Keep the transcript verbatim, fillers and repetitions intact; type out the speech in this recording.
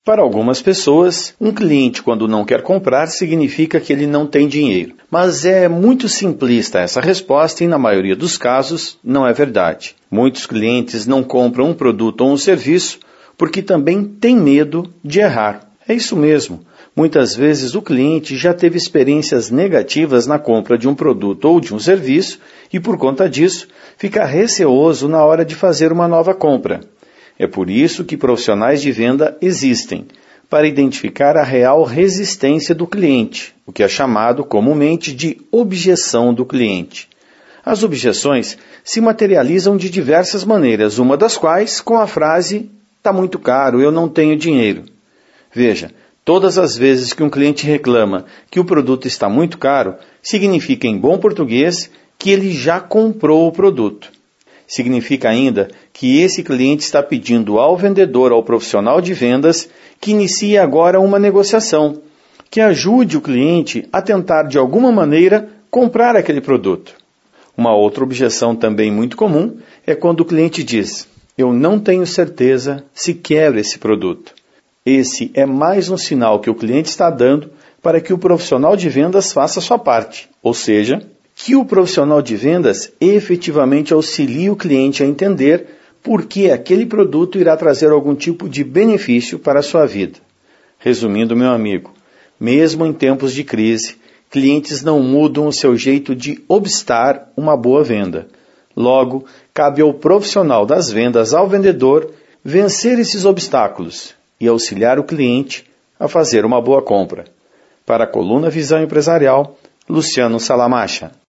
Para algumas pessoas, um cliente quando não quer comprar significa que ele não tem dinheiro. Mas é muito simplista essa resposta e na maioria dos casos não é verdade. Muitos clientes não compram um produto ou um serviço porque também têm medo de errar. É isso mesmo. Muitas vezes o cliente já teve experiências negativas na compra de um produto ou de um serviço e por conta disso fica receoso na hora de fazer uma nova compra. É por isso que profissionais de venda existem, para identificar a real resistência do cliente, o que é chamado comumente de objeção do cliente. As objeções se materializam de diversas maneiras, uma das quais com a frase "está muito caro, eu não tenho dinheiro". Veja, todas as vezes que um cliente reclama que o produto está muito caro, significa em bom português que ele já comprou o produto. Significa ainda que esse cliente está pedindo ao vendedor, ao profissional de vendas, que inicie agora uma negociação, que ajude o cliente a tentar de alguma maneira comprar aquele produto. Uma outra objeção também muito comum é quando o cliente diz: "Eu não tenho certeza se quero esse produto". Esse é mais um sinal que o cliente está dando para que o profissional de vendas faça a sua parte, ou seja, que o profissional de vendas efetivamente auxilie o cliente a entender por que aquele produto irá trazer algum tipo de benefício para a sua vida. Resumindo, meu amigo, mesmo em tempos de crise, clientes não mudam o seu jeito de obstar uma boa venda. Logo, cabe ao profissional das vendas, ao vendedor, vencer esses obstáculos e auxiliar o cliente a fazer uma boa compra. Para a coluna Visão Empresarial, Luciano Salamacha.